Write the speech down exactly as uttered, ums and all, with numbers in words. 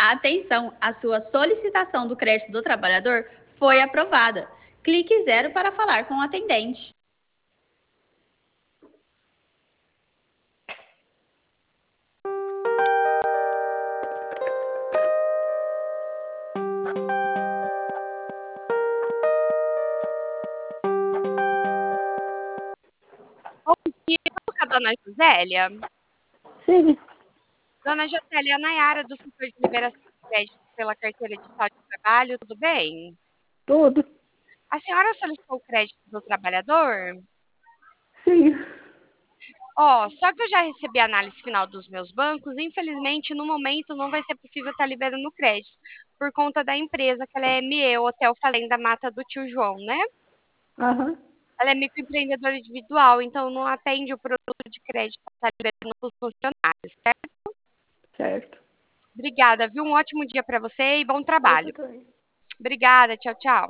Atenção, a sua solicitação do crédito do trabalhador foi aprovada. Clique zero para falar com o atendente. Bom dia, com a dona Josélia? Sim, Dona Josélia, a Nayara do setor de liberação de crédito pela carteira digital de trabalho, tudo bem? tudo. A senhora solicitou o crédito do trabalhador? Sim. Ó, só que eu já recebi a análise final dos meus bancos, infelizmente, no momento não vai ser possível estar liberando o crédito, por conta da empresa, que ela é M E, Hotel Fazenda Mata do Tio João, né? Aham. Ela é microempreendedora individual, então não atende o produto de crédito para estar liberando para os funcionários, certo? Certo. Obrigada, viu? Um ótimo dia para você e bom Você trabalho. também. Obrigada, tchau, tchau.